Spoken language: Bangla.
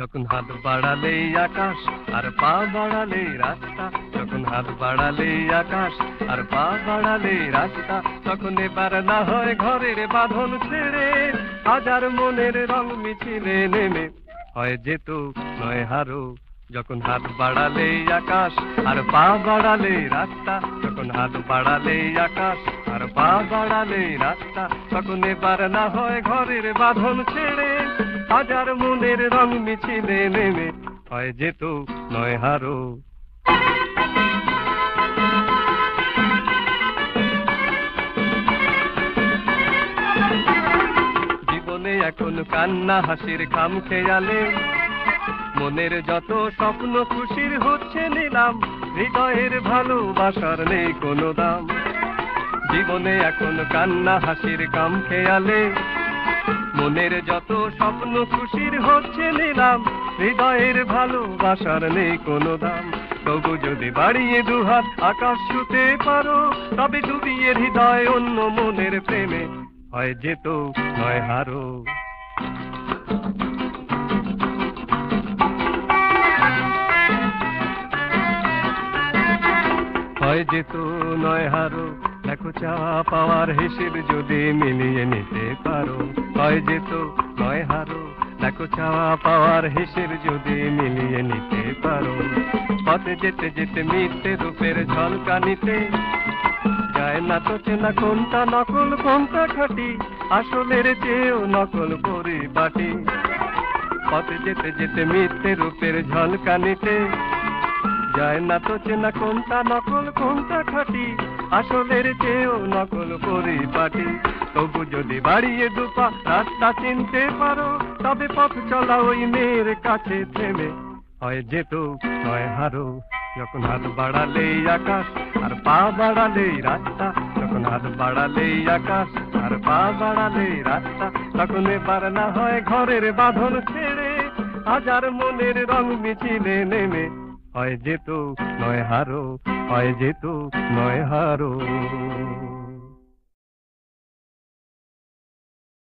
যখন হাত বাড়ালেই আকাশ আর পা বাড়ালেই রাস্তা, যখন হাত বাড়ালেই আকাশ আর পা বাড়ালেই রাস্তা, তখন এবার না হয় ঘরের বাঁধন ছেড়ে হাজার মনের রং মিছিলে নেমে হয় যেত নয় হারো। যখন হাত বাড়ালেই আকাশ আর পা বাড়ালেই রাস্তা, যখন হাত বাড়ালেই আকাশ আর পা বাড়ালেই রাস্তা, তখন এবার না হয় ঘরের বাঁধন ছেড়ে হাজার মনের রং মিছিলে নেমে হয় যেত নয় হারো। জীবনে এখন কান্না হাসির খাম খেয়ালে, মনের যত স্বপ্ন খুশির হচ্ছে নিলাম, হৃদয়ের ভালোবাসার নেই কোনো দাম। জীবনে এখন কান্না হাসির কাম খেয়ালে, মনের যত স্বপ্ন খুশির হচ্ছে নিলাম, হৃদয়ের ভালোবাসার নেই কোনো দাম। তবু যদি বাড়িয়ে দুহাত আকাশ ছুতে পারো, তবে ডুবিয়ে হৃদয় অন্য মনের প্রেমে হয় যেত নয় হারো। হয় যেত নয় হারো, দেখো চাওয়া পাওয়ার হিসেব যদি মিলিয়ে নিতে পারো। হয় যেত নয় হারো, দেখো চাওয়া পাওয়ার হিসেব যদি মিলিয়ে নিতে পারো। পথে যেতে যেতে মিথ্যে রূপের ঝলকানিতে যায় না তো চেনা কোনটা নকল কোনটা খাঁটি, আসলের চেয়েও নকল পরিপাটি। পথে যেতে যেতে মিথ্যে রূপের ঝলকানিতে যায় না তো চেনা কোনটা নকল কোনটা খাঁটি, আসলের চেয়েও নকল পরিপাটি। তবু যদি বাড়িয়ে দুপা রাস্তা চিনতে পারো, তবে পথ চলা ওই মেয়ের কাছে থেমে হয় যেত নয় হারো। যখন হাত বাড়ালেই আকাশ আর পা বাড়ালেই রাস্তা, যখন হাত বাড়ালেই আকাশ আর পা বাড়ালেই রাস্তা, তখন এবার না হয় ঘরের বাঁধন ছেড়ে হাজার মনের রং মিছিলে নেমে হয় যেত নয় হারো, হয় যেত নয় হারো।